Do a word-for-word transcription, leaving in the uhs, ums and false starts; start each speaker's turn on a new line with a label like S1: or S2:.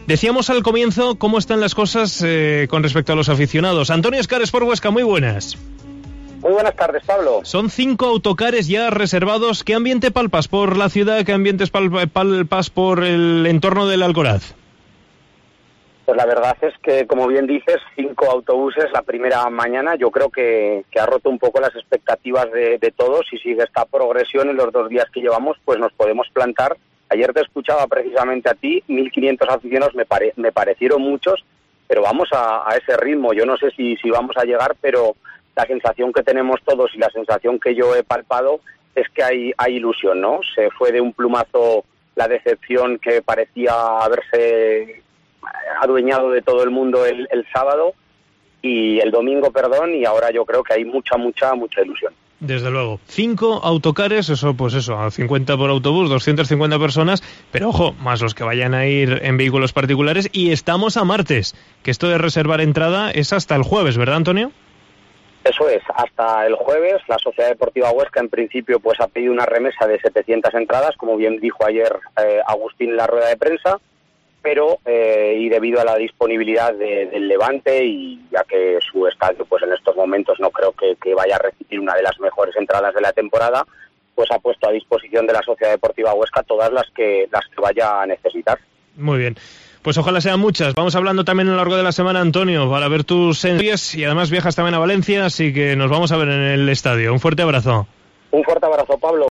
S1: Decíamos al comienzo cómo están las cosas eh, con respecto a los aficionados. Antonio Escar, Sport Huesca, muy buenas.
S2: Muy buenas tardes, Pablo.
S1: Son cinco autocares ya reservados. ¿Qué ambiente palpas por la ciudad? ¿Qué ambientes pal- palpas por el entorno del Alcoraz?
S2: Pues la verdad es que, como bien dices, cinco autobuses la primera mañana. Yo creo que, que ha roto un poco las expectativas de, de todos, y sigue esta progresión en los dos días que llevamos, pues nos podemos plantar. Ayer te escuchaba precisamente a ti, mil quinientos aficionados me, pare, me parecieron muchos, pero vamos a, a ese ritmo. Yo no sé si, si vamos a llegar, pero la sensación que tenemos todos y la sensación que yo he palpado es que hay, hay ilusión, ¿no? Se fue de un plumazo la decepción que parecía haberse adueñado de todo el mundo el, el sábado y el domingo, perdón, y ahora yo creo que hay mucha, mucha, mucha ilusión.
S1: Desde luego. Cinco autocares, eso pues eso, a cincuenta por autobús, doscientas cincuenta personas, pero ojo, más los que vayan a ir en vehículos particulares, y estamos a martes, que esto de reservar entrada es hasta el jueves, ¿verdad, Antonio?
S2: Eso es, hasta el jueves. La Sociedad Deportiva Huesca en principio pues ha pedido una remesa de setecientas entradas, como bien dijo ayer eh, Agustín en la rueda de prensa, pero eh, y debido a la disponibilidad de, del Levante, y ya que su estadio pues en estos momentos no creo que, que vaya a recibir una de las mejores entradas de la temporada, pues ha puesto a disposición de la Sociedad Deportiva Huesca todas las que las que vaya a necesitar.
S1: Muy bien. Pues ojalá sean muchas. Vamos hablando también a lo largo de la semana, Antonio, para ver tus series, y además viajas también a Valencia, así que nos vamos a ver en el estadio. Un fuerte abrazo.
S2: Un fuerte abrazo, Pablo.